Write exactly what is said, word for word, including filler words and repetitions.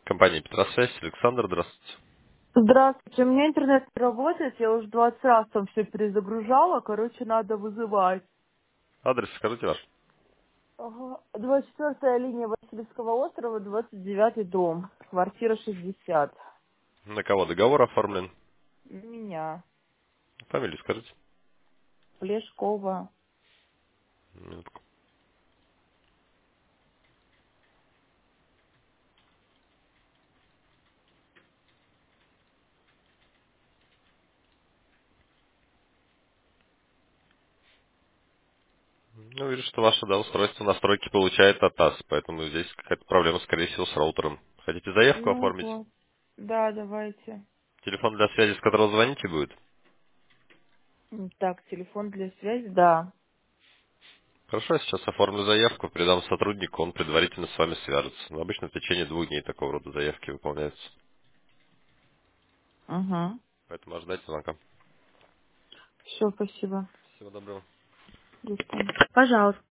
Компания Петросвязь, Александр, здравствуйте. Здравствуйте, у меня интернет не работает, я уже двадцать раз там все перезагружала, короче, надо вызывать. Адрес скажите ваш. Ага. двадцать четвёртая линия Васильевского острова, двадцать девятый дом, квартира шестьдесят. На кого договор оформлен? У меня. Фамилию скажите. Плешкова. Минутку. Ну, вижу, что ваше да, устройство настройки получает от АС, поэтому здесь какая-то проблема, скорее всего, с роутером. Хотите заявку Ну оформить? вот. Да, давайте. Телефон для связи, с которого звоните, будет? М, Так, телефон для связи, да. Хорошо, я сейчас оформлю заявку, передам сотруднику, он предварительно с вами свяжется. Но обычно в течение двух дней такого рода заявки выполняются. Угу. Поэтому ожидайте звонка. Все, спасибо. Всего доброго. До свидания. Пожалуйста.